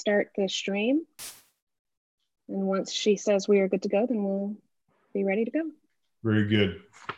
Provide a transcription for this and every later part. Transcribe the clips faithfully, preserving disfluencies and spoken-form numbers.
start the stream. And once she says we are good to go, then we'll be ready to go. Very good.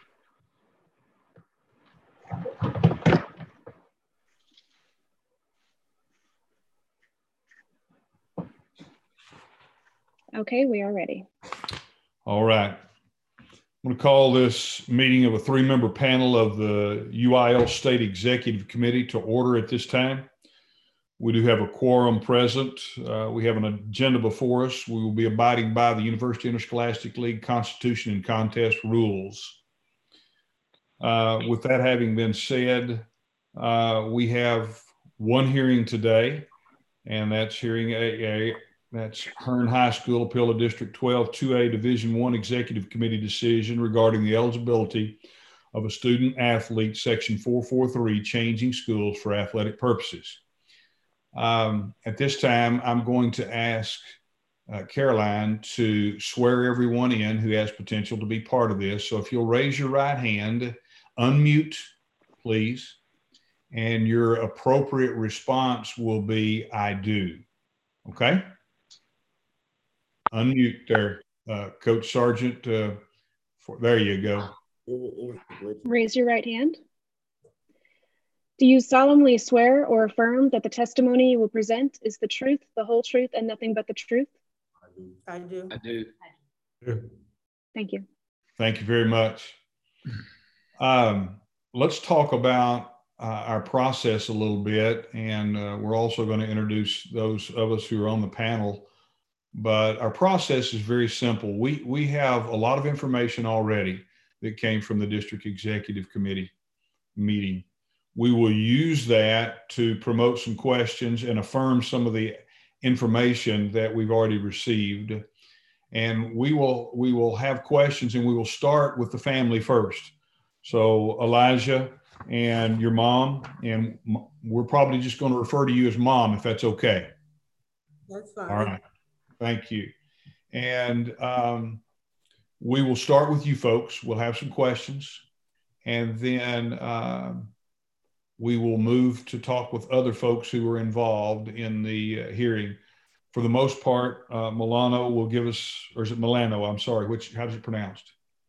Okay, we are ready. All right. I'm going to call this meeting of a three-member panel of the U I L State Executive Committee to order at this time. We do have a quorum present. Uh, we have an agenda before us. We will be abiding by the University Interscholastic League Constitution and Contest rules. Uh, with that having been said, uh, we have one hearing today, and that's hearing A A. That's Hearn High School Appeal of District twelve two A Division one Executive Committee decision regarding the eligibility of a student athlete, Section four forty-three, changing schools for athletic purposes. Um, at this time, I'm going to ask uh, Caroline to swear everyone in who has potential to be part of this. So if you'll raise your right hand, unmute, please, and your appropriate response will be, I do. Okay? Unmute there, uh, Coach Sargent. Uh, for, there you go. Raise your right hand. Do you solemnly swear or affirm that the testimony you will present is the truth, the whole truth, and nothing but the truth? I do. I do. I do. Thank you. Thank you very much. Um, let's talk about uh, our process a little bit, and uh, we're also going to introduce those of us who are on the panel. But our process is very simple. We, we have a lot of information already that came from the District Executive Committee meeting. We will use that to promote some questions and affirm some of the information that we've already received. And we will, we will have questions, and we will start with the family first. So Elijah and your mom, and we're probably just going to refer to you as mom, if that's okay. That's fine. All right. Thank you. And um, we will start with you folks. We'll have some questions, and then um, we will move to talk with other folks who were involved in the uh, hearing. For the most part, uh, Milano will give us, or is it Milano? I'm sorry, which, how is it pronounced?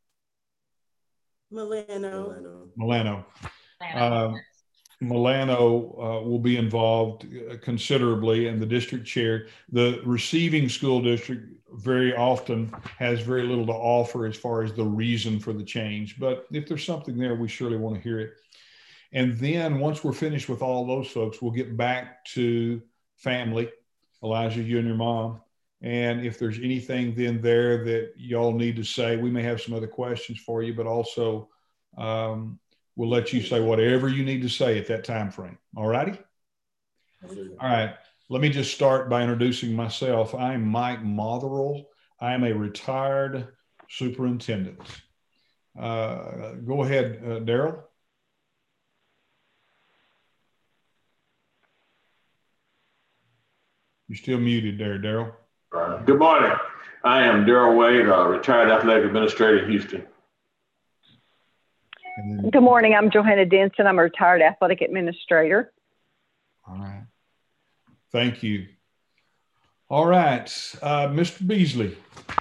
Milano. Milano. Um, Milano uh, will be involved considerably, and the district chair. The receiving school district very often has very little to offer as far as the reason for the change. But if there's something there, we surely want to hear it. And then once we're finished with all those folks, we'll get back to family, Elijah, you and your mom. And if there's anything then there that y'all need to say, we may have some other questions for you, but also um, we'll let you say whatever you need to say at that time frame. All righty? All right. Let me just start by introducing myself. I'm Mike Motherell. I am a retired superintendent. Uh, go ahead, uh, Daryl. You're still muted there, Daryl. Good morning. I am Daryl Wade, a retired athletic administrator in Houston. Then, Good morning. I'm Johanna Denson. I'm a retired athletic administrator. all right. Thank you. All right. Uh, Mister Beasley.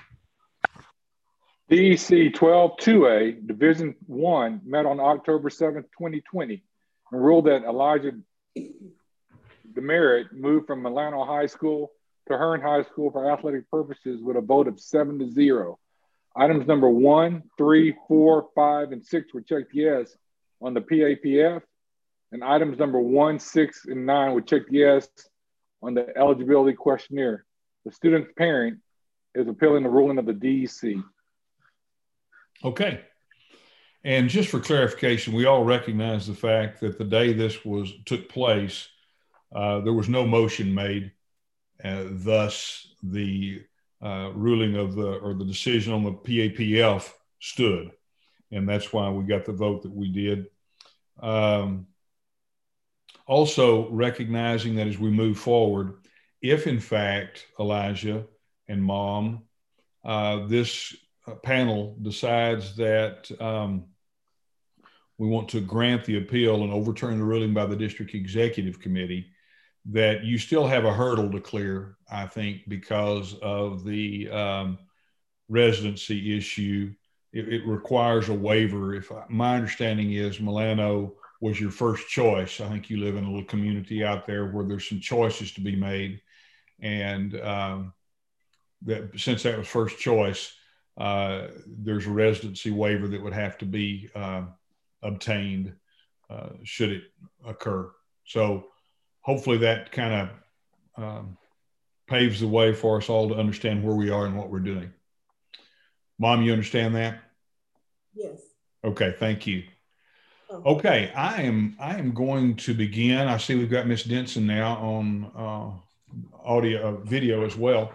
D E C twelve two A Division one met on October seventh, twenty twenty, and ruled that Elijah Demerit moved from Milano High School to Hearn High School for athletic purposes with a vote of seven to zero. Items number one, three, four, five, and six were checked yes on the P A P F, and items number one, six, and nine were checked yes on the eligibility questionnaire. The student's parent is appealing the ruling of the D E C. Okay. And just for clarification, we all recognize the fact that the day this was took place, uh, there was no motion made. Uh, thus, the uh, ruling of the, or the decision on the P A P F stood. And that's why we got the vote that we did. Um, also recognizing that as we move forward, if in fact, Elijah and Mom, uh, this uh, panel decides that um, we want to grant the appeal and overturn the ruling by the District Executive Committee, that you still have a hurdle to clear, I think, because of the um, residency issue. It, it requires a waiver. If I, my understanding is Milano was your first choice. I think you live in a little community out there where there's some choices to be made. And um, that since that was first choice, uh, there's a residency waiver that would have to be uh, obtained uh, should it occur. So hopefully that kind of um, paves the way for us all to understand where we are and what we're doing. Mom, you understand that? Yes. Okay, thank you. Oh. Okay, I am I am going to begin. I see we've got Miss Denson now on uh, audio, uh, video as well.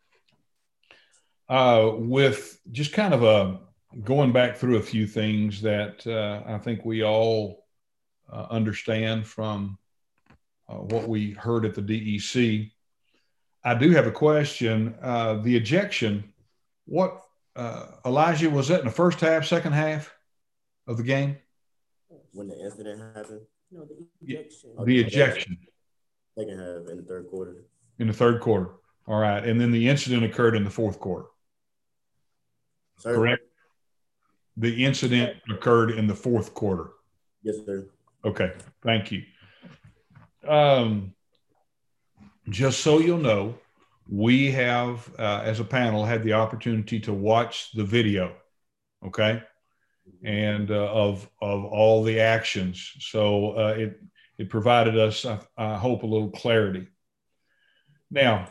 Uh, with just kind of a going back through a few things that uh, I think we all uh, understand from uh, what we heard at the D E C. I do have a question. Uh, the ejection, what, uh, Elijah, was that in the first half, second half of the game? When the incident happened? No, the ejection. The ejection. Second half in the third quarter. In the third quarter. All right. And then the incident occurred in the fourth quarter. Sir? Correct? The incident occurred in the fourth quarter. Yes, sir. Okay. Thank you. Um, just so you'll know, we have, uh, as a panel, had the opportunity to watch the video. Okay. And uh, of of all the actions, so uh, it it provided us, I, I hope, a little clarity. Now,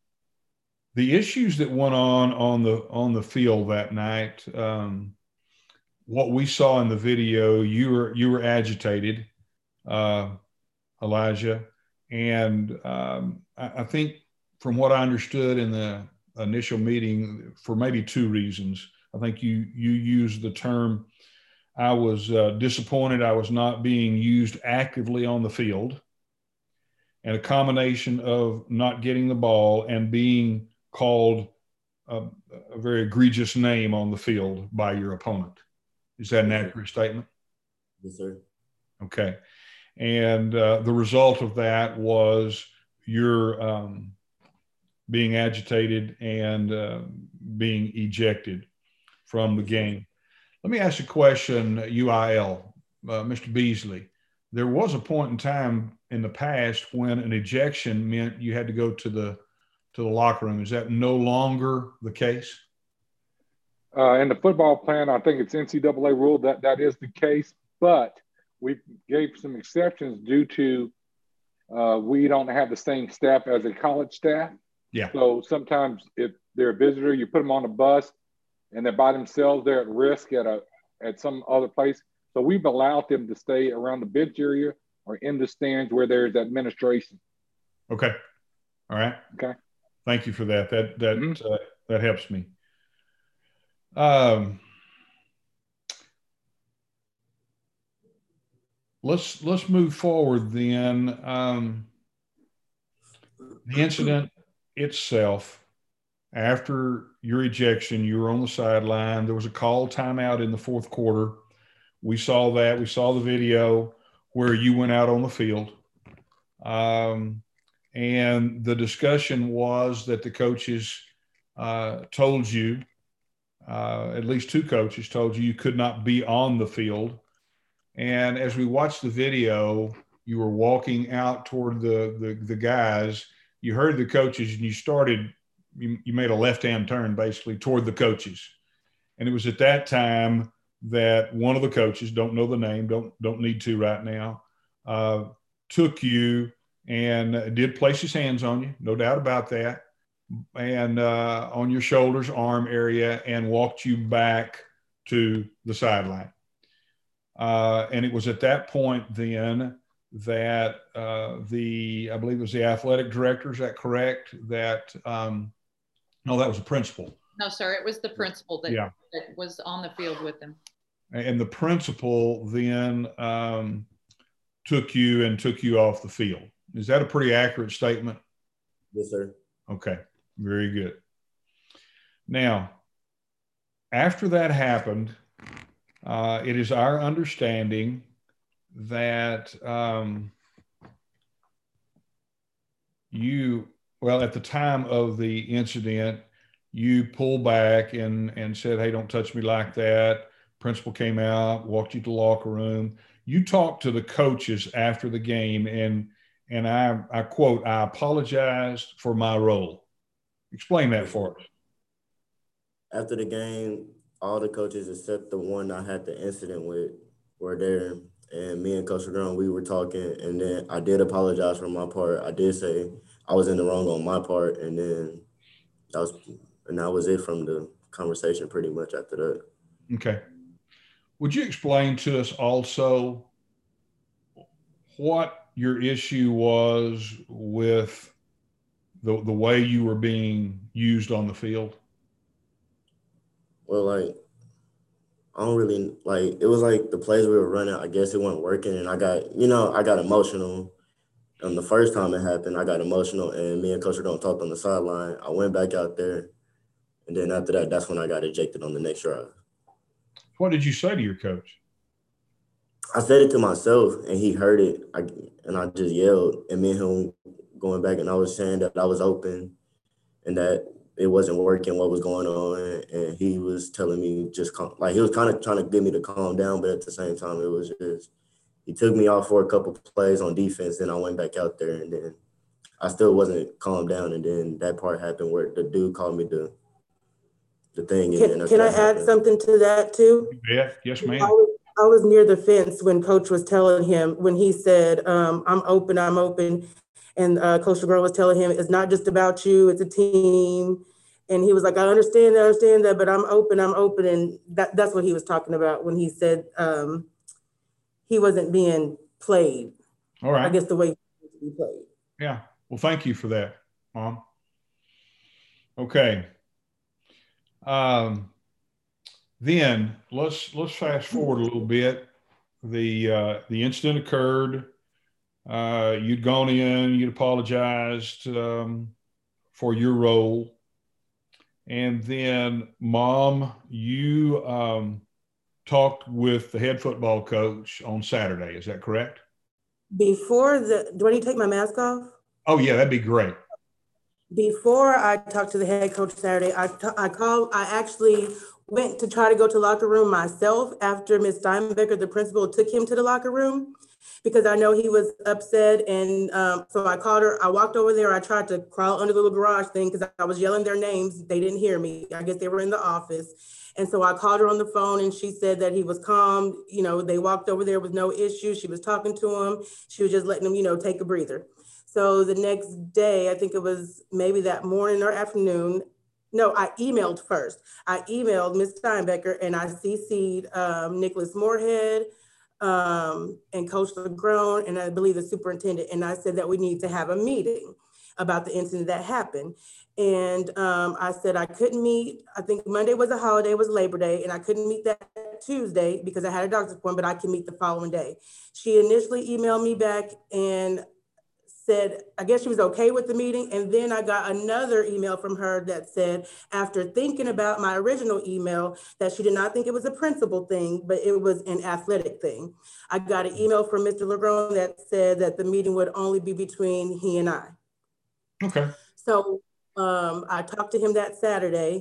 the issues that went on on the on the field that night, um, what we saw in the video, you were you were agitated, uh, Elijah, and um, I, I think from what I understood in the initial meeting, for maybe two reasons. I think you you used the term, I was uh, disappointed I was not being used actively on the field, and a combination of not getting the ball and being called a, a very egregious name on the field by your opponent. Is that an accurate statement? Yes, sir. Okay. And uh, the result of that was your um, being agitated and uh, being ejected from the game. Let me ask a question, U I L, uh, Mister Beasley. There was a point in time in the past when an ejection meant you had to go to the to the locker room. Is that no longer the case? Uh, in the football plan, I think it's N C double A rule that that is the case, but we gave some exceptions due to uh, we don't have the same staff as a college staff. Yeah. So sometimes if they're a visitor, you put them on a bus and they're by themselves, they're at risk at a at some other place. So we've allowed them to stay around the bench area or in the stands where there's administration. Okay. All right. Okay. Thank you for that. That that Mm-hmm. uh, that helps me. Um, let's let's move forward then. Um, the incident itself, after your ejection, you were on the sideline. There was a call timeout in the fourth quarter. We saw that. We saw the video where you went out on the field. Um, and the discussion was that the coaches uh, told you, uh, at least two coaches told you you could not be on the field. And as we watched the video, you were walking out toward the, the, the guys. You heard the coaches and you started, you, you made a left-hand turn basically toward the coaches. And it was at that time that one of the coaches, don't know the name, don't, don't need to right now, uh, took you and did place his hands on you, no doubt about that, and uh, on your shoulders, arm area, and walked you back to the sideline. Uh, and it was at that point then that uh, the, I believe it was the athletic director, is that correct? That, um, no, that was the principal. No, sir, it was the principal that, yeah. that was on the field with him. And the principal then um, took you and took you off the field. Is that a pretty accurate statement? Yes, sir. Okay, very good. Now, after that happened, uh, it is our understanding that um, you, well, at the time of the incident, you pulled back and, and said, hey, don't touch me like that. Principal came out, walked you to the locker room. You talked to the coaches after the game, and and I, I quote, I apologized for my role. Explain that for us. After the game, all the coaches except the one I had the incident with were there. And me and Coach Legron, we were talking, and then I did apologize for my part. I did say I was in the wrong on my part, and then that was and that was it from the conversation pretty much after that. Okay. Would you explain to us also what your issue was with the the way you were being used on the field? Well, like, I don't really, like, it was like the plays we were running, I guess it wasn't working, and I got, you know, I got emotional. And the first time it happened, I got emotional, and me and Coach Legron talked on the sideline. I went back out there, and then after that, that's when I got ejected on the next drive. What did you say to your coach? I said it to myself, and he heard it, I, and I just yelled. And me and him going back, and I was saying that I was open and that it wasn't working, what was going on. And he was telling me just, calm, like, he was kind of trying to get me to calm down, but at the same time, it was just, he took me off for a couple of plays on defense, then I went back out there, and then I still wasn't calmed down. And then that part happened where the dude called me the, the thing. Can, can I add happened. something to that too? Yeah, yes, ma'am. I was, I was near the fence when Coach was telling him, when he said, um, I'm open, I'm open. And uh, Coach Legron was telling him, it's not just about you, it's a team. And he was like, I understand that, I understand that, but I'm open, I'm open. And that, that's what he was talking about when he said um, he wasn't being played. All right. I guess the way he was to be played. Yeah. Well, thank you for that, Mom. Okay. Um, then let's let's fast forward a little bit. The uh, the incident occurred. Uh, you'd gone in. You'd apologized um, for your role, and then, Mom, you um, talked with the head football coach on Saturday. Is that correct? Before the, do I need to take my mask off? Oh yeah, that'd be great. Before I talked to the head coach Saturday, I, t- I called, I actually went to try to go to the locker room myself after Miz Steinbecker, the principal, took him to the locker room because I know he was upset. And um, so I called her, I walked over there, I tried to crawl under the little garage thing because I was yelling their names. They didn't hear me. I guess they were in the office. And so I called her on the phone and she said that he was calm. You know, they walked over there with no issue. She was talking to him. She was just letting him, you know, take a breather. So the next day, I think it was maybe that morning or afternoon. No, I emailed first. I emailed Miz Steinbecker and I C C'd um, Nicholas Moorhead um, and Coach Legron and I believe the superintendent. And I said that we need to have a meeting about the incident that happened. And um, I said I couldn't meet, I think Monday was a holiday, it was Labor Day, and I couldn't meet that Tuesday because I had a doctor's appointment, but I can meet the following day. She initially emailed me back and said, I guess she was okay with the meeting. And then I got another email from her that said, after thinking about my original email, that she did not think it was a principal thing, but it was an athletic thing. I got an email from Mister Legron that said that the meeting would only be between he and I. Okay. So um, I talked to him that Saturday.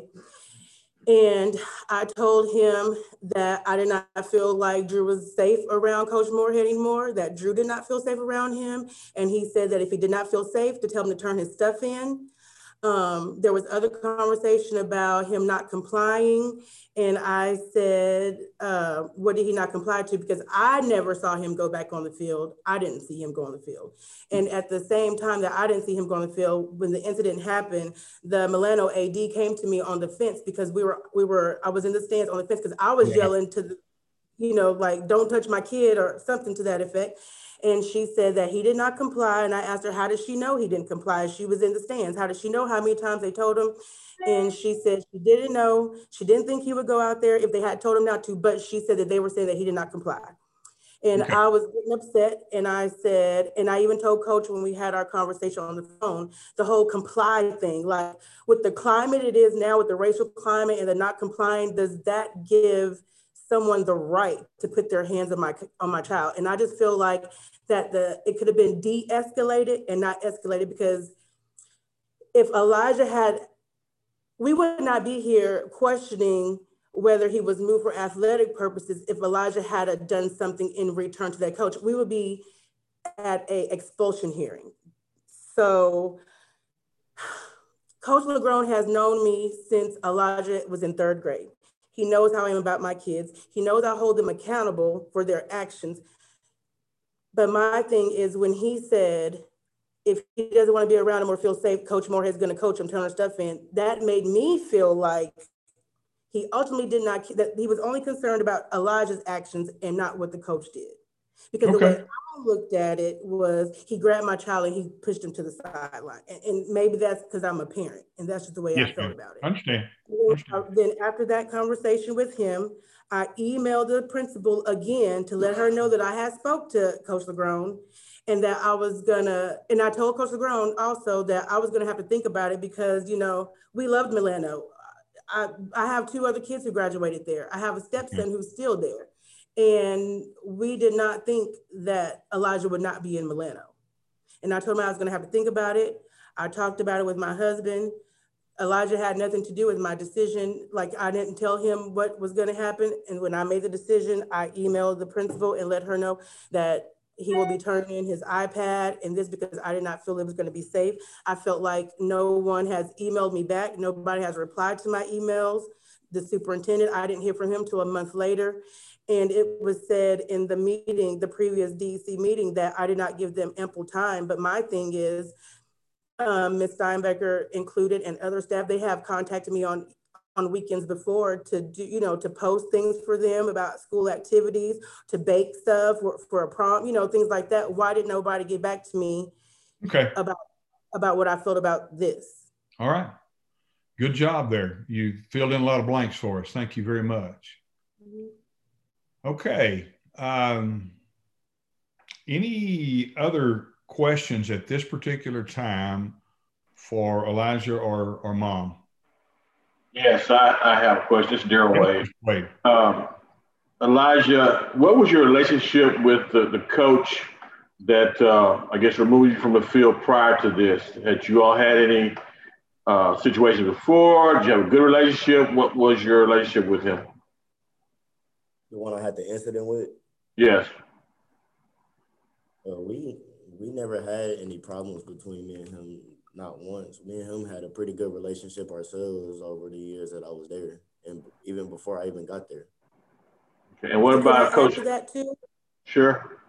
And I told him that I did not feel like Drew was safe around Coach Moorhead anymore, that Drew did not feel safe around him. And he said that if he did not feel safe, to tell him to turn his stuff in. Um, there was other conversation about him not complying. And I said, uh, what did he not comply to? Because I never saw him go back on the field. I didn't see him go on the field. And at the same time that I didn't see him go on the field, when the incident happened, the Milano A D came to me on the fence because we were, we were, I was in the stands on the fence because I was yeah. yelling to the, you know, like, don't touch my kid or something to that effect. And she said that he did not comply. And I asked her, how did she know he didn't comply? She was in the stands. How did she know how many times they told him? And she said she didn't know. She didn't think he would go out there if they had told him not to, but she said that they were saying that he did not comply. And okay. I was getting upset. And I said, and I even told Coach when we had our conversation on the phone, the whole comply thing, like with the climate it is now, with the racial climate and the not complying, does that give someone the right to put their hands on my on my child? And I just feel like that the it could have been de-escalated and not escalated, because if Elijah had, we would not be here questioning whether he was moved for athletic purposes if Elijah had done something in return to that coach. We would be at a expulsion hearing. So Coach LeGrone has known me since Elijah was in third grade. He knows how I am about my kids. He knows I hold them accountable for their actions. But my thing is when he said, if he doesn't want to be around him or feel safe, Coach Moorhead's going to coach him, turn our stuff in, that made me feel like he ultimately did not, that he was only concerned about Elijah's actions and not what the coach did. Because okay. the way I looked at it was he grabbed my child and he pushed him to the sideline. And, and maybe that's because I'm a parent and that's just the way yes, I felt about it. I understand. Then, then after that conversation with him, I emailed the principal again to let her know that I had spoke to Coach LeGrone and that I was gonna, and I told Coach LeGrone also that I was gonna have to think about it because, you know, we loved Milano. I, I have two other kids who graduated there. I have a stepson mm-hmm. who's still there. And we did not think that Elijah would not be in Milano. And I told him I was gonna have to think about it. I talked about it with my husband. Elijah had nothing to do with my decision. Like I didn't tell him what was gonna happen. And when I made the decision, I emailed the principal and let her know that he will be turning in his iPad and this because I did not feel it was gonna be safe. I felt like no one has emailed me back. Nobody has replied to my emails. The superintendent, I didn't hear from him till a month later. And it was said in the meeting, the previous D E C meeting, that I did not give them ample time. But my thing is, um, Miz Steinbecker included and other staff, they have contacted me on, on weekends before to do, you know, to post things for them about school activities, to bake stuff for, for a prom, you know, things like that. Why did nobody get back to me okay. about, about what I felt about this? All right. Good job there. You filled in a lot of blanks for us. Thank you very much. Mm-hmm. Okay. Um, any other questions at this particular time for Elijah or, or Mom? Yes, I, I have a question. This is Daryl Wade. Wade. Um, Elijah, what was your relationship with the, the coach that uh, I guess removed you from the field prior to this? Had you all had any uh, situations before? Did you have a good relationship? What was your relationship with him? The one I had the incident with? Yes. Uh, we we never had any problems between me and him, not once. Me and him had a pretty good relationship ourselves over the years that I was there, and even before I even got there. Okay. And what about Coach? That too? Sure.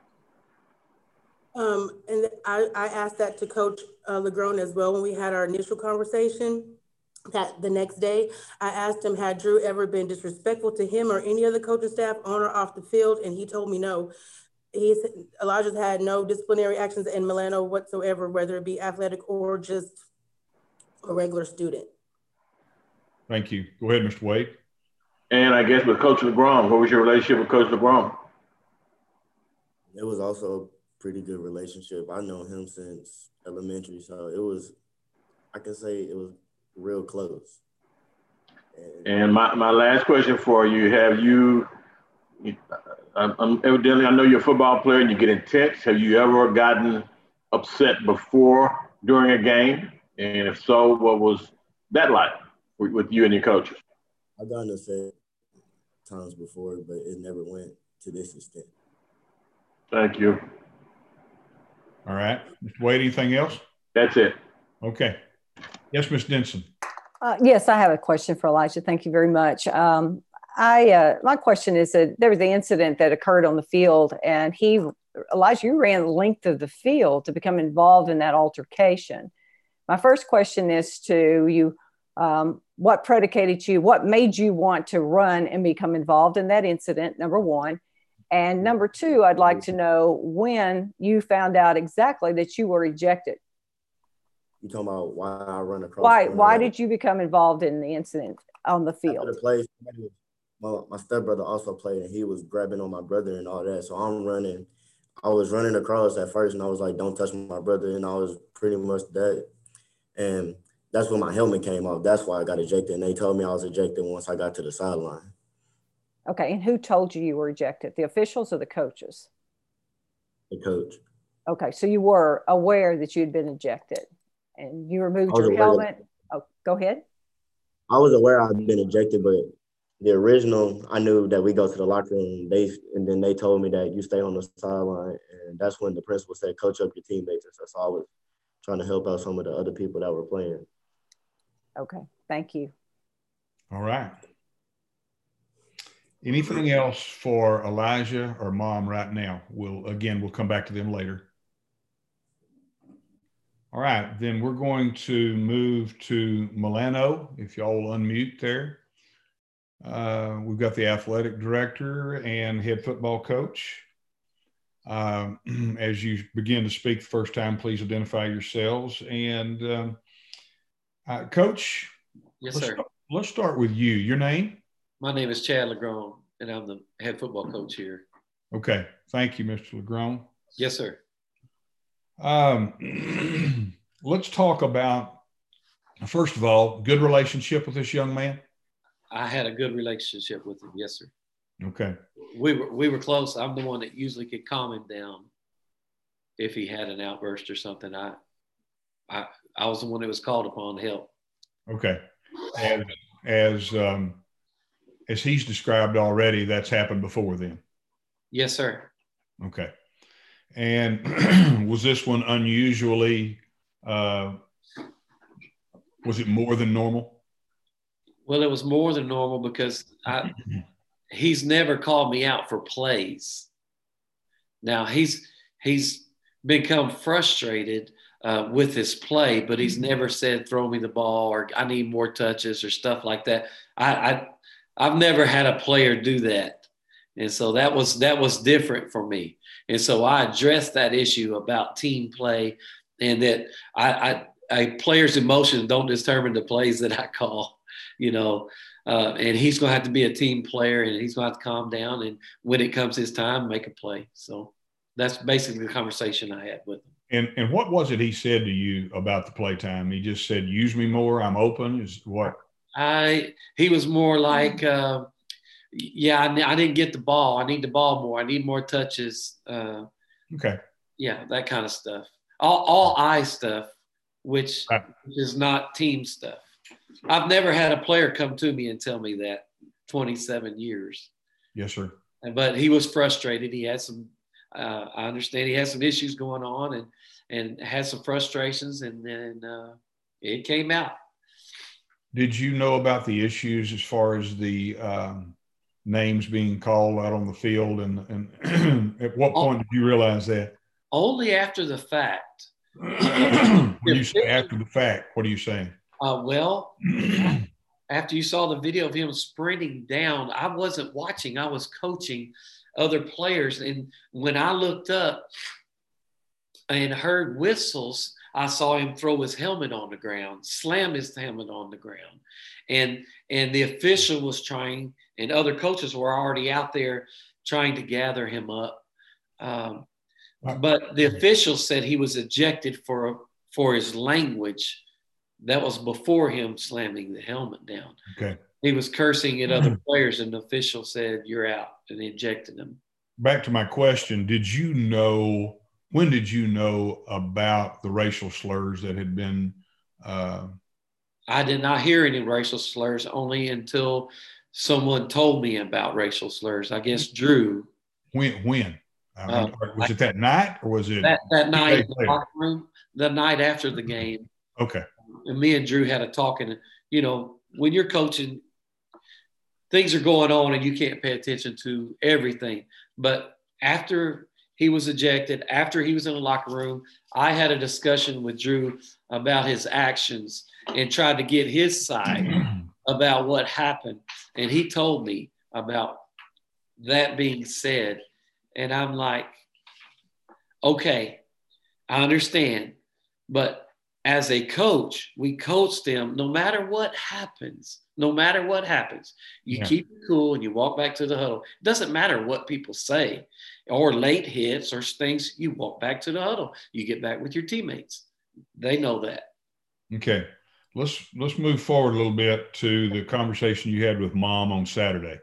Um, and I, I asked that to Coach uh, LeGrone as well when we had our initial conversation. That the next day, I asked him, had Drew ever been disrespectful to him or any other coaching staff on or off the field? And he told me no. He's, Elijah's had no disciplinary actions in Milano whatsoever, whether it be athletic or just a regular student. Thank you. Go ahead, Mister Wade. And I guess with Coach LeGrone, what was your relationship with Coach LeGrone? It was also a pretty good relationship. I know him since elementary, so it was, I can say it was real close. And, and my, my last question for you, have you, I'm, evidently I know you're a football player and you get intense. Have you ever gotten upset before during a game? And if so, what was that like with, with you and your coaches? I've gotten upset times before, but it never went to this extent. Thank you. All right. Mister Wade, anything else? That's it. Okay. Yes, Miz Denson. Uh, yes, I have a question for Elijah. Thank you very much. Um, I uh, my question is that there was the incident that occurred on the field, and he, Elijah, you ran the length of the field to become involved in that altercation. My first question is to you, um, what predicated you, what made you want to run and become involved in that incident, number one. And number two, I'd like to know when you found out exactly that you were ejected. You talking about why I run across? Why Why did you become involved in the incident on the field? The play, my, my stepbrother also played, and he was grabbing on my brother and all that. So I'm running. I was running across at first, and I was like, "Don't touch my brother," and I was pretty much that. And that's when my helmet came off. That's why I got ejected. And they told me I was ejected once I got to the sideline. Okay, and who told you you were ejected? The officials or the coaches? The coach. Okay, so you were aware that you had been ejected. and you removed your helmet. Oh, go ahead. I was aware I'd been ejected, but the original, I knew that we go to the locker room. They and then they told me that you stay on the sideline, and that's when the principal said, "Coach up your teammates." And so, so I was trying to help out some of the other people that were playing. Okay, thank you. All right. Anything else for Elijah or Mom right now? We'll again, we'll come back to them later. All right, then we're going to move to Milano. If y'all will unmute there. Uh, we've got the athletic director and head football coach. Uh, as you begin to speak the first time, please identify yourselves. And um, uh, Coach, yes, let's sir. Start, let's start with you. Your name? My name is Chad Legrone, and I'm the head football coach here. Okay, thank you, Mister Legrone. Yes, sir. Um, let's talk about, first of all, good relationship with this young man. I had a good relationship with him. Yes, sir. Okay. We were we were close. I'm the one that usually could calm him down if he had an outburst or something. I I I was the one that was called upon to help. Okay. As as um, as he's described already, that's happened before then. Yes, sir. Okay. And was this one unusually? Uh, was it more than normal? Well, it was more than normal because I, he's never called me out for plays. Now he's he's become frustrated uh, with his play, but he's never said throw me the ball or I need more touches or stuff like that. I, I I've never had a player do that, and so that was that was different for me. And so I addressed that issue about team play, and that I, I a player's emotions don't determine the plays that I call. You know, uh, and he's going to have to be a team player, and he's going to have to calm down. And when it comes his time, make a play. So that's basically the conversation I had with him. And and what was it he said to you about the play time? He just said, "Use me more. I'm open." Is what? I he was more like, uh, yeah, I, I didn't get the ball. I need the ball more. I need more touches. Uh, okay. Yeah, that kind of stuff. All all I stuff, which, right. which is not team stuff. I've never had a player come to me and tell me that twenty-seven years. Yes, sir. But he was frustrated. He had some, uh, I understand he had some issues going on and, and had some frustrations, and then uh, it came out. Did you know about the issues as far as the um, names being called out on the field? And, and at what point did you realize that? Only after the fact. When you say after the fact, what are you saying? Uh, well, after you saw the video of him sprinting down, I wasn't watching. I was coaching other players. And when I looked up and heard whistles, I saw him throw his helmet on the ground, slam his helmet on the ground. And, and the official was trying, and other coaches were already out there trying to gather him up. Um, but the official said he was ejected for, for his language. That was before him slamming the helmet down. Okay. He was cursing at other players, and the official said, "You're out," and ejected him. Back to my question, did you know, when did you know about the racial slurs that had been? Uh... I did not hear any racial slurs, only until someone told me about racial slurs. I guess Drew. When? When? Uh, uh, was it that night, or was it that, that night in the locker room? The night after the game. Okay. And me and Drew had a talk, and you know, when you're coaching, things are going on and you can't pay attention to everything. But after he was ejected, after he was in the locker room, I had a discussion with Drew about his actions and tried to get his side about what happened. And he told me about that being said. And I'm like, okay, I understand, but as a coach, we coach them no matter what happens, no matter what happens. You yeah. keep it cool and you walk back to the huddle. It doesn't matter what people say or late hits or things. You walk back to the huddle. You get back with your teammates. They know that. Okay. Let's let's move forward a little bit to the conversation you had with Mom on Saturday.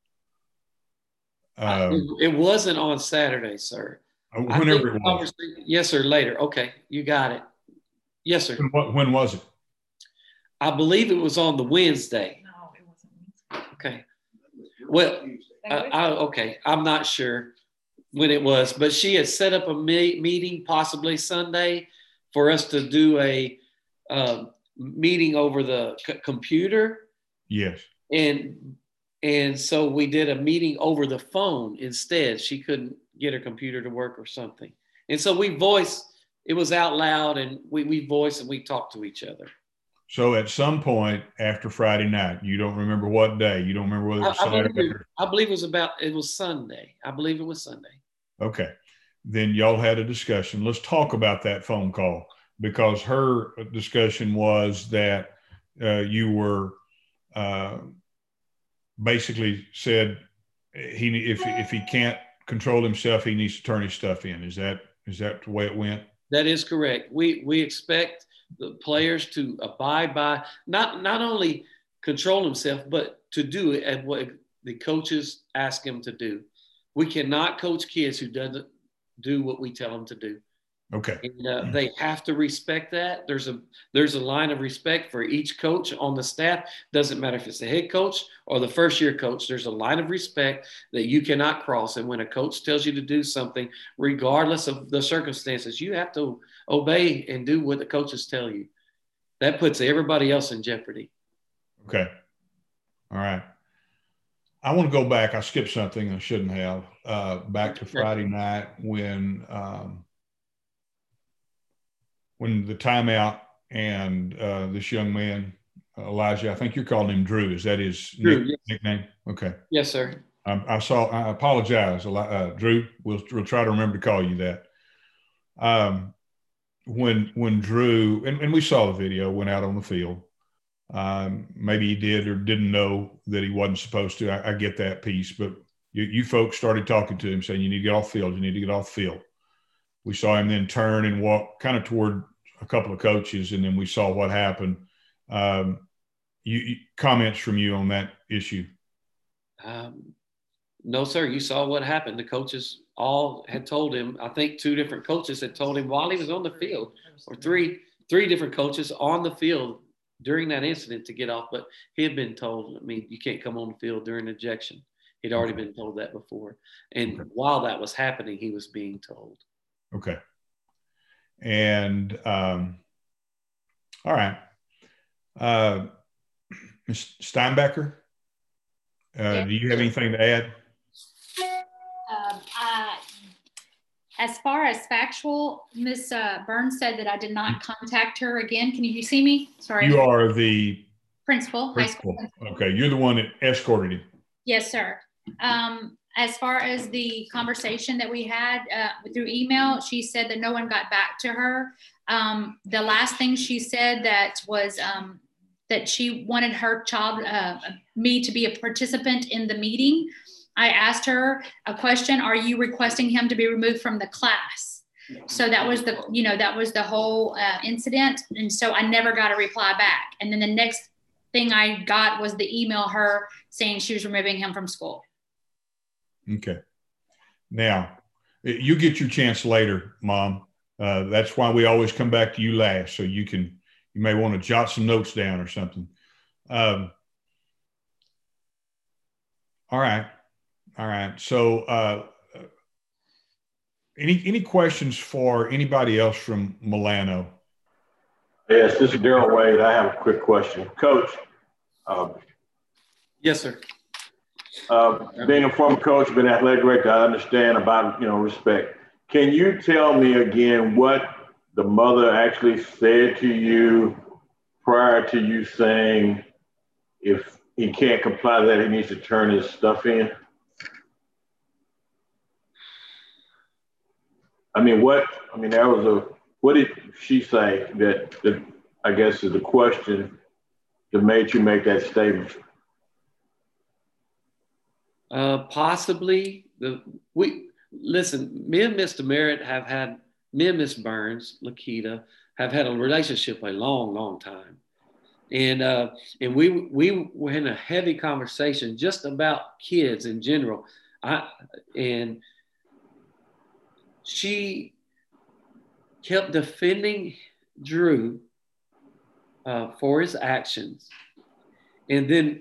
Um, it, it wasn't on Saturday, sir. Whenever it was. Yes, sir, later. Okay, you got it. Yes, sir. When, when was it? I believe it was on the Wednesday. No, it wasn't. Okay. Well, I, I, okay. I'm not sure when it was, but she had set up a me- meeting, possibly Sunday, for us to do a uh, meeting over the c- computer. Yes. And and so we did a meeting over the phone instead. She couldn't get her computer to work or something. And so we voiced, it was out loud, and we, we voiced and we talked to each other. So at some point after Friday night, you don't remember what day, you don't remember whether it was I, I, Saturday believe, or... I believe it was about, it was Sunday. I believe it was Sunday. Okay. Then y'all had a discussion. Let's talk about that phone call, because her discussion was that uh, you were uh, basically said he if if he can't control himself, he needs to turn his stuff in. Is that is that the way it went? That is correct. We we expect the players to abide by not not only control himself, but to do it at what the coaches ask him to do. We cannot coach kids who doesn't do what we tell them to do. Okay. And, uh, they have to respect that. There's a there's a line of respect for each coach on the staff. Doesn't matter if it's the head coach or the first year coach. There's a line of respect that you cannot cross. And when a coach tells you to do something, regardless of the circumstances, you have to obey and do what the coaches tell you. That puts everybody else in jeopardy. Okay. All right. I want to go back. I skipped something I shouldn't have. Uh, back to Friday night when um, when the timeout and uh, this young man, Elijah, I think you're calling him Drew. Is that his Drew, nick- yes. nickname? Okay. Yes, sir. Um, I saw. I apologize, uh, Drew. We'll we'll try to remember to call you that. Um, when when Drew and, and we saw the video, went out on the field. Um, maybe he did or didn't know that he wasn't supposed to. I, I get that piece, but you, you folks started talking to him saying, you need to get off the field. You need to get off the field. We saw him then turn and walk kind of toward a couple of coaches, and then we saw what happened. Um, you, you comments from you on that issue? Um, no, sir. You saw what happened. The coaches all had told him. I think two different coaches had told him while he was on the field, or three, three different coaches on the field during that incident to get off, but he had been told, I mean, you can't come on the field during ejection. He'd already been told that before. And okay. While that was happening, he was being told. Okay. And, um, all right. Uh, Miz Steinbecker, uh, yeah. Do you have anything to add? Um, I, as far as factual, Miz Uh, Burns said that I did not contact her again. Can you see me? Sorry. You are the principal. principal. High school principal. Okay. You're the one that escorted him. Yes, sir. Um, as far as the conversation that we had uh, through email, she said that no one got back to her. Um, the last thing she said that was um, that she wanted her child, uh, me to be a participant in the meeting. I asked her a question, are you requesting him to be removed from the class? So that was the, you know, that was the whole uh, incident. And so I never got a reply back. And then the next thing I got was the email her saying she was removing him from school. Okay. Now, you get your chance later, Mom. Uh, that's why we always come back to you last. So you can, you may want to jot some notes down or something. Um, all right. All right. So, uh, any any questions for anybody else from Milano? Yes, this is Daryl Wade. I have a quick question, Coach. Um, yes, sir. Uh, being a former coach, been an athletic director, I understand about you know respect. Can you tell me again what the mother actually said to you prior to you saying if he can't comply, that he needs to turn his stuff in? I mean, what, I mean, there was a, what did she say that, that I guess is the question that made you make that statement? Uh, possibly the, we, listen, me and Mister Merritt have had, me and Miss Burns, Lakita, have had a relationship a long, long time. And, uh, and we, we were in a heavy conversation just about kids in general. I, and she kept defending Drew uh, for his actions. And then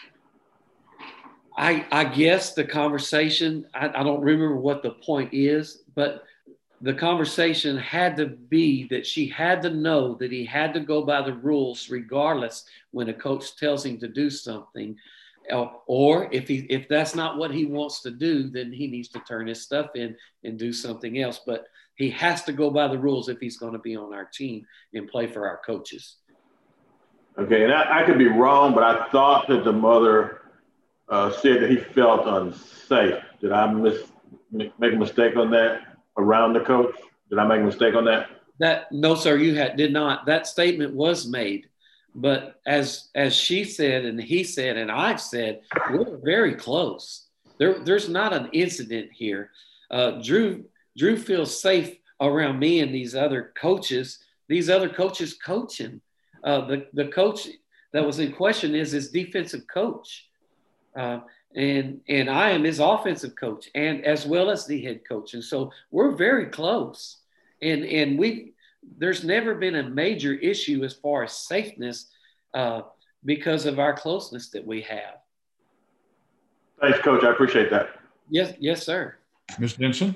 I, I guess the conversation, I, I don't remember what the point is, but the conversation had to be that she had to know that he had to go by the rules regardless when a coach tells him to do something. Or if he if that's not what he wants to do, then he needs to turn his stuff in and do something else. But he has to go by the rules if he's going to be on our team and play for our coaches. Okay, and I, I could be wrong, but I thought that the mother uh, said that he felt unsafe. Did I miss, make a mistake on that around the coach? Did I make a mistake on that? That no, sir, you had did not. That statement was made. But as as she said and he said and I've said, we're very close. There, there's not an incident here. Uh, Drew Drew feels safe around me and these other coaches. These other coaches coach him. Uh, the the coach that was in question is his defensive coach, uh, and and I am his offensive coach, and as well as the head coach. And so we're very close. And and we. There's never been a major issue as far as safeness uh, because of our closeness that we have. Thanks, Coach. I appreciate that. Yes, yes, sir. Miz Denson?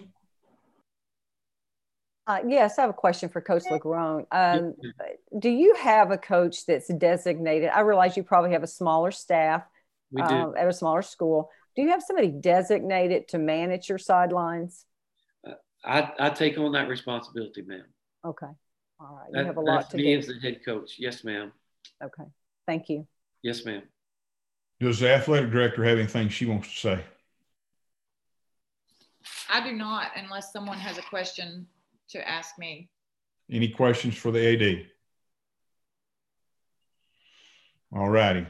Uh, yes, I have a question for Coach LeGrone. Um, do you have a coach that's designated? I realize you probably have a smaller staff we do. Uh, at a smaller school. Do you have somebody designated to manage your sidelines? Uh, I, I take on that responsibility, ma'am. Okay. All right. You that, have a lot to do. That's me as the head coach. Yes, ma'am. Okay. Thank you. Yes, ma'am. Does the athletic director have anything she wants to say? I do not, unless someone has a question to ask me. Any questions for the A D? All righty.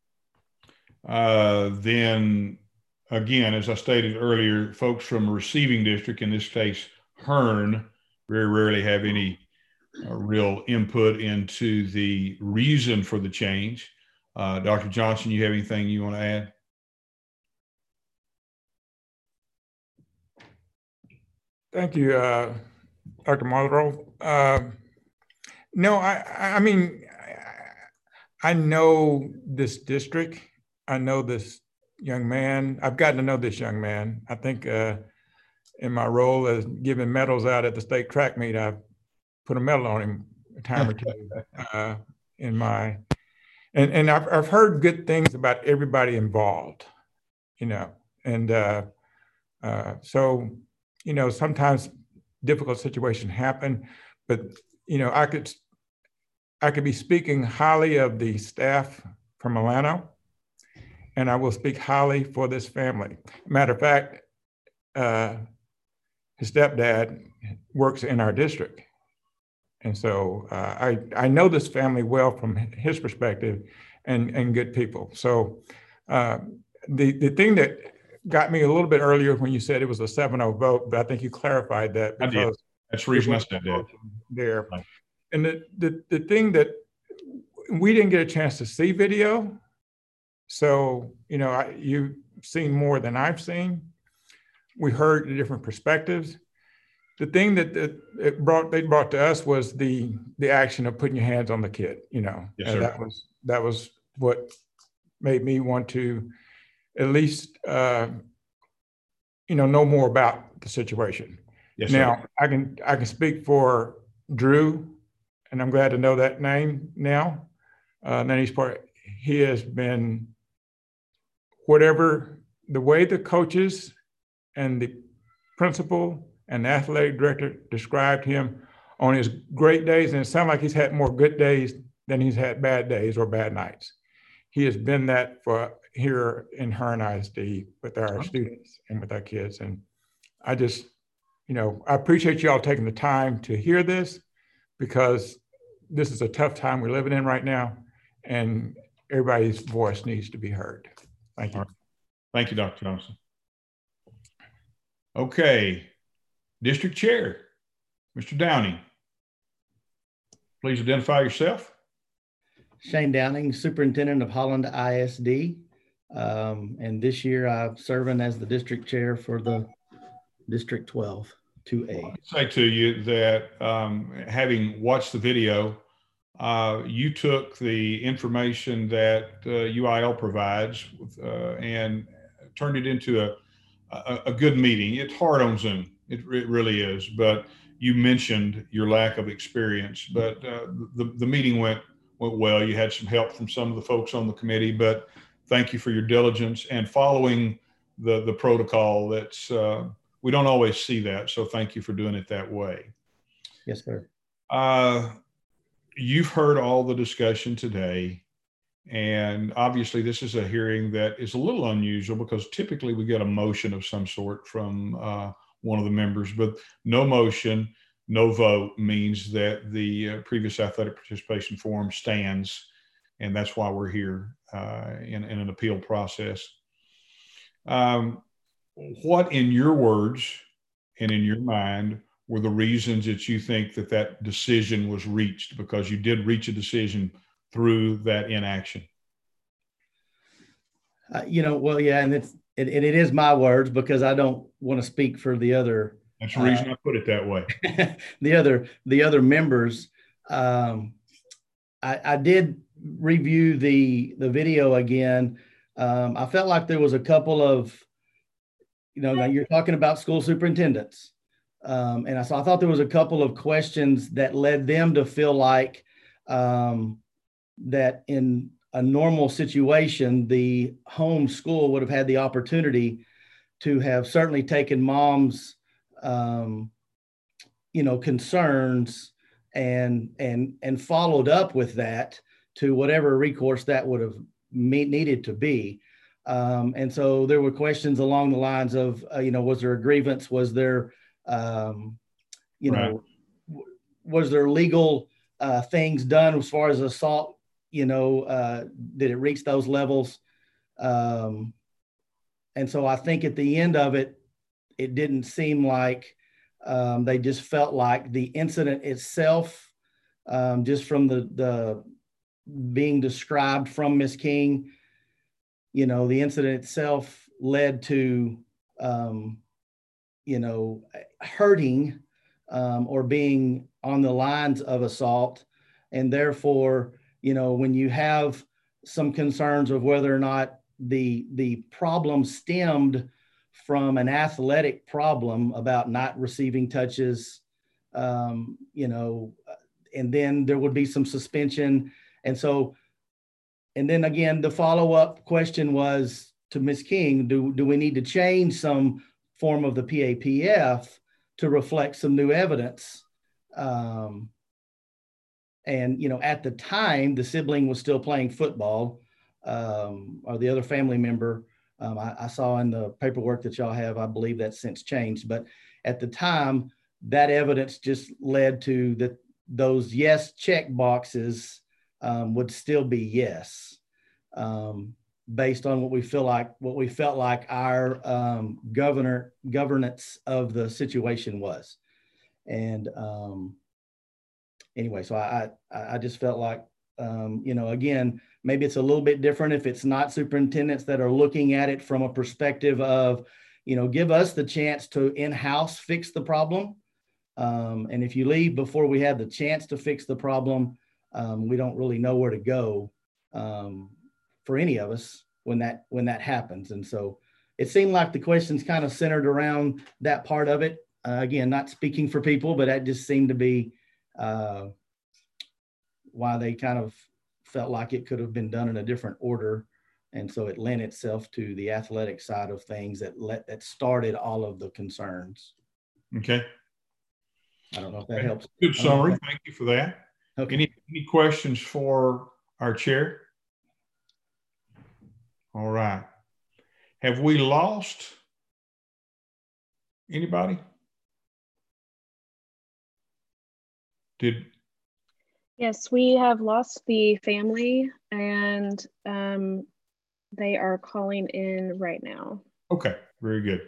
Uh, then, again, as I stated earlier, folks from a receiving district, in this case, Hearn, very rarely have any uh, real input into the reason for the change. Uh, Doctor Johnson, you have anything you want to add? Thank you, uh, Doctor Muldrow. Uh, no, I, I mean, I know this district. I know this young man. I've gotten to know this young man. I think uh, in my role as giving medals out at the state track meet, I've put a medal on him a time or two uh, in my, and, and I've, I've heard good things about everybody involved, you know, and uh, uh, so, you know, sometimes difficult situations happen, but, you know, I could, I could be speaking highly of the staff from Milano, and I will speak highly for this family. Matter of fact, uh, his stepdad works in our district. And so uh, I, I know this family well from his perspective, and, and good people. So uh, the, the thing that got me a little bit earlier when you said it was a seven oh vote, but I think you clarified that. I did. That's the reason I said that. There. Right. And the, the, the thing that we didn't get a chance to see video. So, you know, I, you've seen more than I've seen. We heard the different perspectives. The thing that, that it brought they brought to us was the the action of putting your hands on the kid. You know, yes, and that was that was what made me want to at least uh, you know know more about the situation. Yes, now sir. I can I can speak for Drew, and I'm glad to know that name now. Uh, then he's part. He has been whatever the way the coaches and the principal and the athletic director described him on his great days, and it sounds like he's had more good days than he's had bad days or bad nights. He has been that for here in Hearn I S D with our oh. students and with our kids. And I just, you know, I appreciate y'all taking the time to hear this, because this is a tough time we're living in right now, and everybody's voice needs to be heard. Thank you. Right. Thank you, Doctor Johnson. Okay. District Chair, Mister Downing, please identify yourself. Shane Downing, Superintendent of Holland I S D. Um, and this year I'm serving as the District Chair for the District twelve. two A. I'd say to you that um, having watched the video, uh, you took the information that uh, U I L provides uh, and turned it into a, a, a good meeting. It's hard on Zoom. It, it really is. But you mentioned your lack of experience, but uh, the, the meeting went, went well. You had some help from some of the folks on the committee, but thank you for your diligence and following the, the protocol. That's, uh, we don't always see that. So thank you for doing it that way. Yes, sir. Uh, you've heard all the discussion today. And obviously this is a hearing that is a little unusual because typically we get a motion of some sort from uh, one of the members, but no motion, no vote means that the uh, previous athletic participation forum stands. And that's why we're here uh, in, in an appeal process. Um, what in your words and in your mind were the reasons that you think that that decision was reached? Because you did reach a decision through that inaction. Uh, you know, well, yeah, and it's, it, it is my words because I don't want to speak for the other. That's the reason uh, I put it that way. the other, the other members. Um, I, I did review the, the video again. Um, I felt like there was a couple of, you know, now you're talking about school superintendents. Um, and I, so I thought there was a couple of questions that led them to feel like um, that in a normal situation, the home school would have had the opportunity to have certainly taken mom's, um, you know, concerns and, and, and followed up with that to whatever recourse that would have me- needed to be. Um, and so there were questions along the lines of, uh, you know, was there a grievance? Was there, um, you Right. know, w- was there legal uh, things done as far as assault? You know, uh, did it reach those levels? Um, and so I think at the end of it, it didn't seem like um, they just felt like the incident itself, um, just from the, the being described from Miz King, you know, the incident itself led to, um, you know, hurting um, or being on the lines of assault. And therefore, you know, when you have some concerns of whether or not the, the problem stemmed from an athletic problem about not receiving touches, um, you know, and then there would be some suspension. And so, and then again, the follow-up question was to Miz King, do, do we need to change some form of the P A P F to reflect some new evidence? Um, and, you know, at the time, the sibling was still playing football, um, or the other family member. Um, I, I saw in the paperwork that y'all have, I believe that's since changed. But at the time, that evidence just led to that those yes check boxes um, would still be yes, um, based on what we feel like, what we felt like our um, governor governance of the situation was. And um, anyway, so I, I I just felt like, um, you know, again, maybe it's a little bit different if it's not superintendents that are looking at it from a perspective of, you know, give us the chance to in-house fix the problem. Um, and if you leave before we have the chance to fix the problem, um, we don't really know where to go um, for any of us when that when that happens. And so it seemed like the questions kind of centered around that part of it. Uh, again, not speaking for people, but that just seemed to be uh, why they kind of felt like it could have been done in a different order. And so it lent itself to the athletic side of things that let that started all of the concerns. Okay. I don't know if that okay. helps. Good summary. Thank you for that. Okay. Any, any questions for our chair? All right. Have we lost anybody? Did Yes, we have lost the family and um, they are calling in right now. Okay, very good.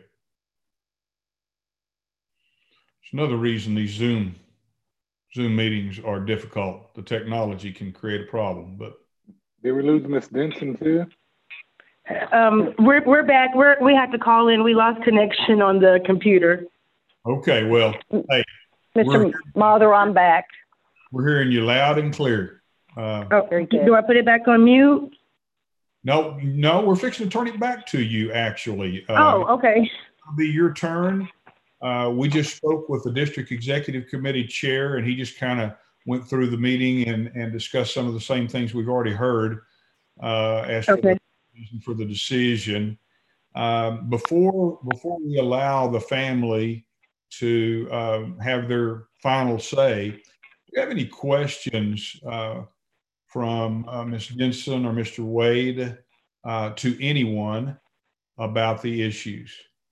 It's another reason these Zoom Zoom meetings are difficult. The technology can create a problem, but. Did we lose Miss Denson too? Um, we're we're back. We're we had to call in. We lost connection on the computer. Okay, well, hey. Mister Mather, I'm back. We're hearing you loud and clear. Uh, oh, very good. Do I put it back on mute? No, no, we're fixing to turn it back to you, actually. Uh, oh, okay. It'll be your turn. Uh, we just spoke with the district executive committee chair, and he just kind of went through the meeting and, and discussed some of the same things we've already heard uh, as for, okay. the, for the decision. Um, before, before we allow the family to uh, have their final say, do you have any questions uh, from uh, Miz Denson or Mister Wade uh, to anyone about the issues?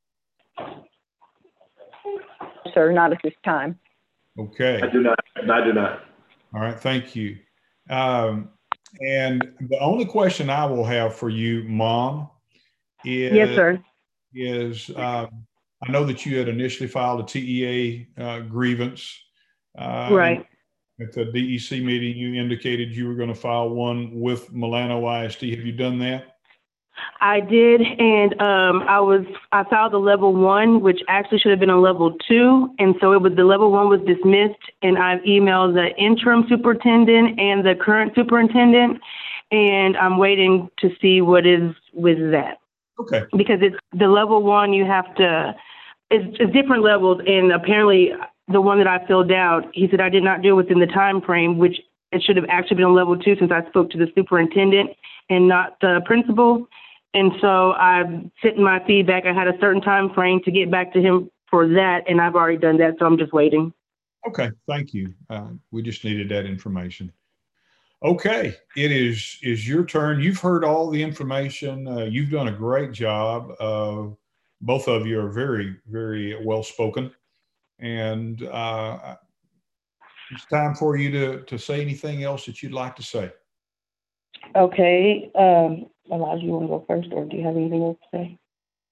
Sir, not at this time. Okay. I do not. I do not. All right. Thank you. Um, and the only question I will have for you, Mom, is, yes, sir. is um, I know that you had initially filed a T E A uh, grievance. Uh, right. At the D E C meeting, you indicated you were going to file one with Milano I S D. Have you done that? I did, and um, I was I filed a level one, which actually should have been a level two, and so it was the level one was dismissed, and I've emailed the interim superintendent and the current superintendent, and I'm waiting to see what is with that. Okay. Because it's the level one, you have to, it's, it's different levels, and apparently the one that I filled out, he said I did not do it within the time frame, which it should have actually been a level two since I spoke to the superintendent and not the principal. And so I sent my feedback. I had a certain time frame to get back to him for that, and I've already done that, so I'm just waiting. Okay, thank you. Uh, we just needed that information. Okay, it is is your turn. You've heard all the information. Uh, you've done a great job. Uh, both of you are very, very well spoken, and uh, it's time for you to to say anything else that you'd like to say. Okay. Um, Elijah, you want to go first, or do you have anything else to say?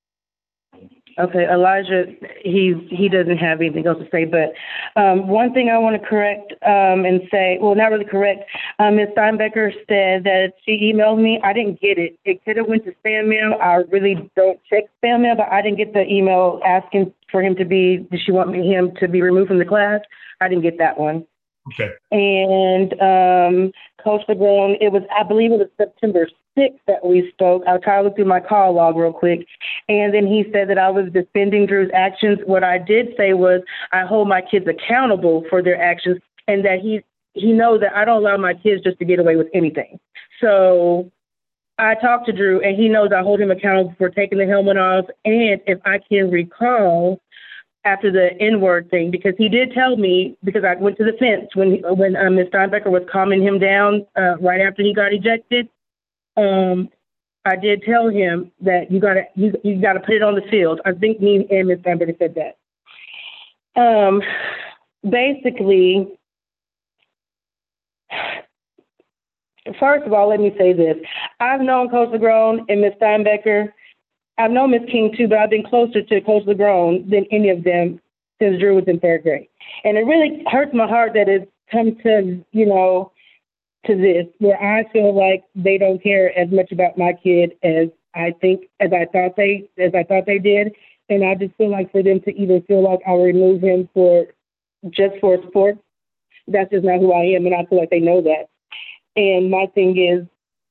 Okay, Elijah, he he doesn't have anything else to say, but um, one thing I want to correct um, and say, well, not really correct, um, Miz Steinbecker said that she emailed me. I didn't get it. It could have went to spam mail. I really don't check spam mail, but I didn't get the email asking for him to be, did she want me him to be removed from the class? I didn't get that one. Okay. And um, Coach LeBron, it was, I believe it was September sixth that we spoke. I'll try to look through my call log real quick. And then he said that I was defending Drew's actions. What I did say was I hold my kids accountable for their actions, and that he, he knows that I don't allow my kids just to get away with anything. So I talked to Drew, and he knows I hold him accountable for taking the helmet off. And if I can recall, after the N-word thing, because he did tell me, because I went to the fence when when uh, Miz Steinbecker was calming him down uh, right after he got ejected. Um, I did tell him that you gotta you, you gotta put it on the field. I think me and Miz Steinbecker said that. Um, basically, first of all, let me say this: I've known Coach LeGrone and Miz Steinbecker. I've known Miz King too, but I've been closer to Coach LeGrone than any of them since Drew was in third grade. And it really hurts my heart that it's come to, you know, to this, where I feel like they don't care as much about my kid as I think, as I thought they, as I thought they did. And I just feel like for them to either feel like I'll remove him for, just for sports, that's just not who I am. And I feel like they know that. And my thing is,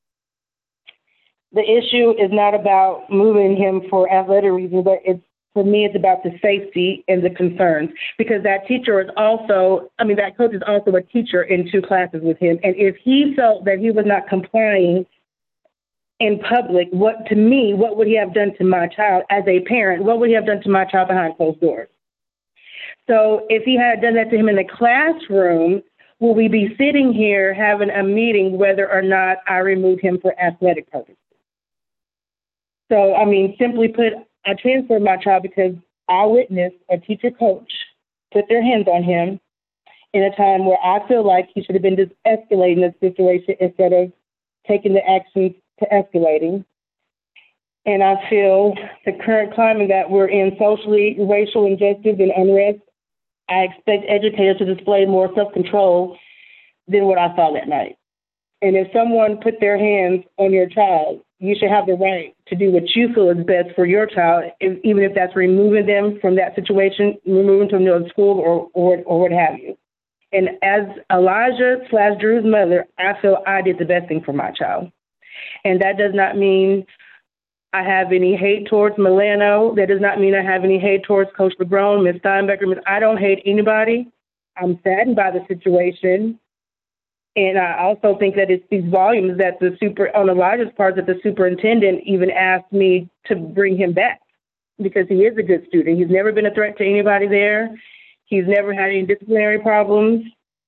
the issue is not about moving him for athletic reasons, but it's, for me, it's about the safety and the concerns, because that teacher is also, I mean, that coach is also a teacher in two classes with him. And if he felt that he was not complying in public, what, to me, what would he have done to my child as a parent? What would he have done to my child behind closed doors? So if he had done that to him in the classroom, will we be sitting here having a meeting whether or not I removed him for athletic purposes? So, I mean, simply put, I transferred my child because I witnessed a teacher coach put their hands on him in a time where I feel like he should have been just escalating the situation instead of taking the actions to escalating. And I feel the current climate that we're in, socially, racial injustice and unrest, I expect educators to display more self-control than what I saw that night. And if someone put their hands on your child, you should have the right to do what you feel is best for your child, if, even if that's removing them from that situation, removing them from another school or, or, or what have you. And as Elijah slash Drew's mother, I feel I did the best thing for my child. And that does not mean I have any hate towards Milano. That does not mean I have any hate towards Coach LeBron, Miz Steinbecker. Miz I don't hate anybody. I'm saddened by the situation. And I also think that it speaks volumes that the super, on Elijah's part, that the superintendent even asked me to bring him back because he is a good student. He's never been a threat to anybody there. He's never had any disciplinary problems.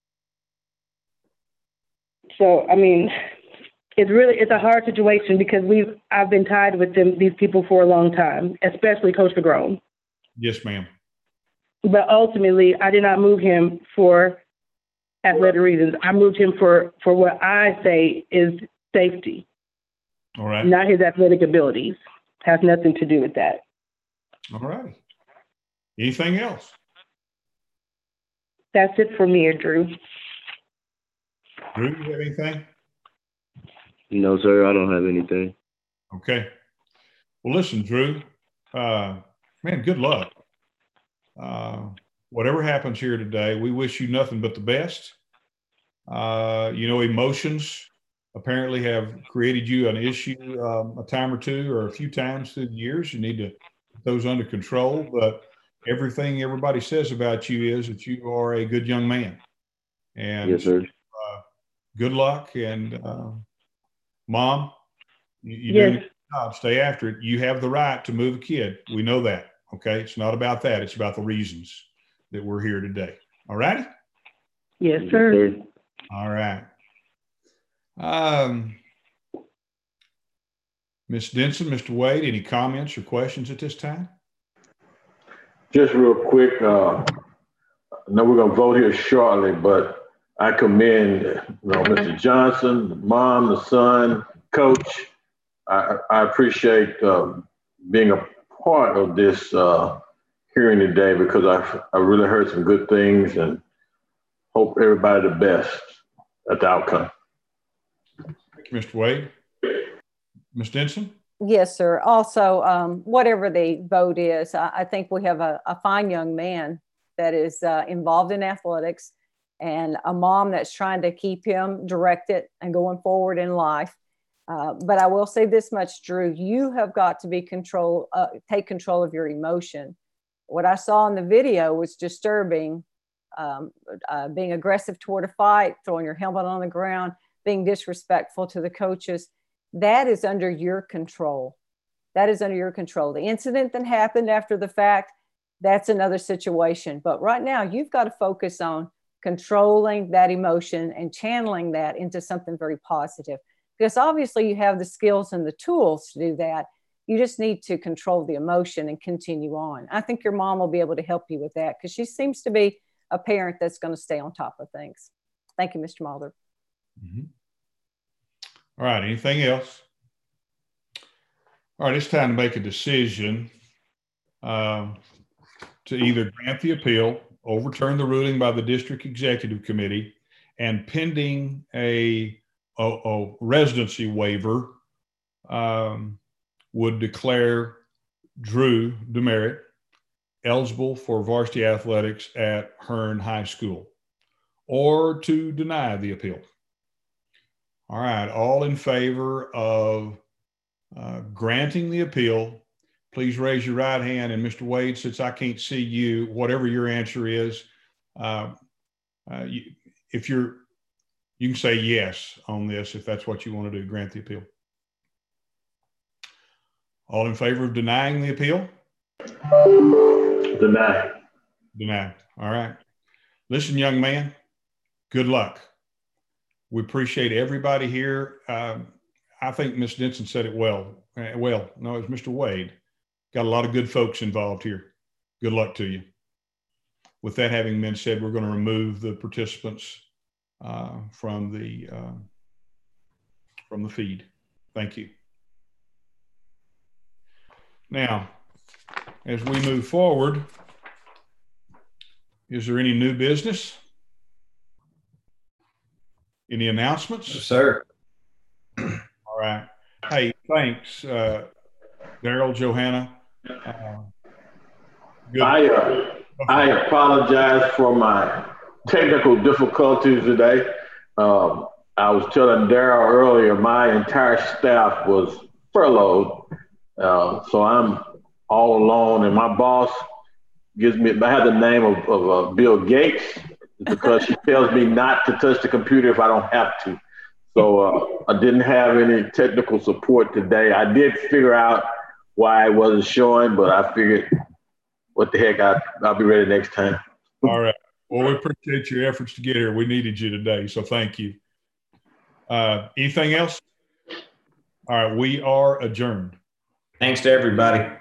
So, I mean, it's really, it's a hard situation because we've, I've been tied with them, these people for a long time, especially Coach LeGrone. Yes, ma'am. But ultimately, I did not move him for athletic reasons. I moved him for, for what I say is safety. All right. Not his athletic abilities. Has nothing to do with that. All right. Anything else? That's it for me, Drew. Drew, you have anything? No, sir, I don't have anything. Okay. Well, listen, Drew, uh, man, good luck. Uh, whatever happens here today, we wish you nothing but the best. Uh, you know, emotions apparently have created you an issue um, a time or two or a few times through the years. You need to put those under control, but everything everybody says about you is that you are a good young man. And yes, sir. Uh, good luck. And uh, Mom, you, you're yes. doing a good job. Stay after it. You have the right to move a kid. We know that. Okay. It's not about that. It's about the reasons that we're here today. All righty? Yes, sir. Yes, sir. All right. Um, Miz Denson, Mister Wade, any comments or questions at this time? Just real quick, uh, I know we're going to vote here shortly, but I commend you know, Mister Johnson, the mom, the son, coach. I, I appreciate uh, being a part of this uh, hearing today because I I really heard some good things and hope everybody the best at the outcome. Thank you, Mister Wade. Miz Denson? Yes, sir. Also, um, whatever the vote is, I, I think we have a, a fine young man that is uh, involved in athletics and a mom that's trying to keep him directed and going forward in life. Uh, but I will say this much, Drew, you have got to be control, uh, take control of your emotion. What I saw in the video was disturbing, um, uh, being aggressive toward a fight, throwing your helmet on the ground, being disrespectful to the coaches. That is under your control. That is under your control. The incident that happened after the fact, that's another situation. But right now, you've got to focus on controlling that emotion and channeling that into something very positive. Because obviously you have the skills and the tools to do that. You just need to control the emotion and continue on. I think your mom will be able to help you with that because she seems to be a parent that's going to stay on top of things. Thank you, Mister Mulder. Mm-hmm. All right, anything else? All right, it's time to make a decision um, to either grant the appeal, overturn the ruling by the district executive committee, and pending a, a, a residency waiver, um, would declare Drew DeMerit eligible for varsity athletics at Hearn High School, or to deny the appeal. All right, all in favor of uh, granting the appeal, please raise your right hand. And Mister Wade, since I can't see you, whatever your answer is, uh, uh, you, if you're, you can say yes on this if that's what you want to do, grant the appeal. All in favor of denying the appeal? Deny. Deny. All right. Listen, young man, good luck. We appreciate everybody here. Um, I think Miz Denson said it well. Uh, well, no, it was Mister Wade. Got a lot of good folks involved here. Good luck to you. With that having been said, we're going to remove the participants uh, from the uh, from the feed. Thank you. Now, as we move forward, is there any new business? Any announcements? Yes, sir. All right. Hey, thanks, uh, Daryl, Johanna. Uh, good. I, uh, I apologize for my technical difficulties today. Um, I was telling Daryl earlier, my entire staff was furloughed. Uh, so I'm all alone, and my boss gives me, I have the name of, of uh, Bill Gates because she tells me not to touch the computer if I don't have to. So uh, I didn't have any technical support today. I did figure out why it wasn't showing, but I figured, what the heck, I, I'll be ready next time. All right. Well, we appreciate your efforts to get here. We needed you today, so thank you. Uh, anything else? All right, we are adjourned. Thanks to everybody.